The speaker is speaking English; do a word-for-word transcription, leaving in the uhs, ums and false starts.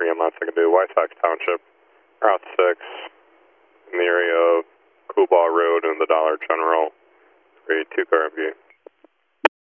three M S I can do. White Sox Township, Route six, in the area of Cool Ball Road and the Dollar General, three two car view.